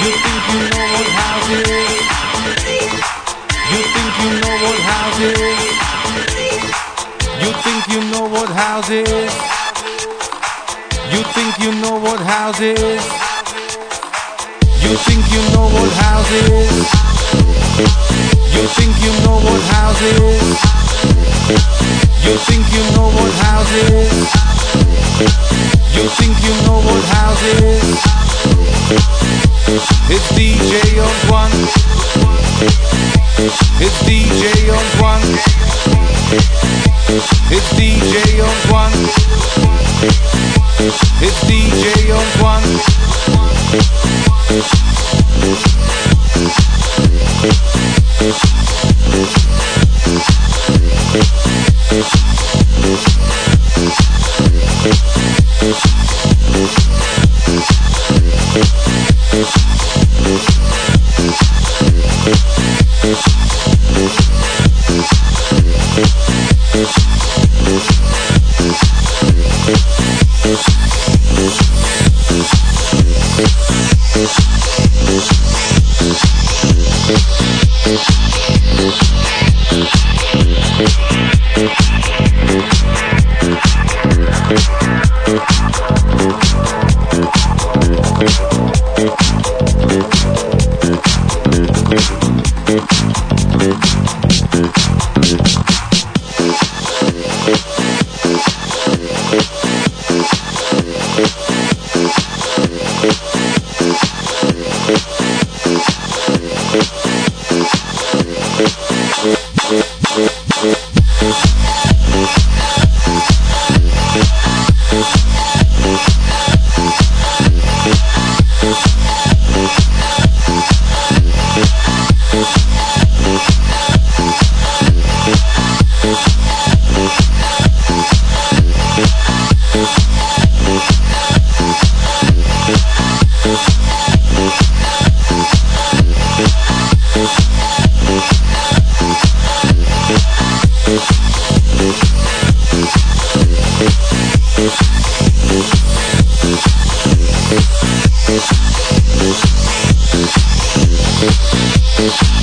You think you know what house is? You think you know what house is? You think you know what house is? You think you know what house is? You think you know what house is? You think you know what house is? You think you know what house is? You think you know what house is? It's DJ Antoine. It's DJ Antoine. It's DJ Antoine. It's DJ Antoine. This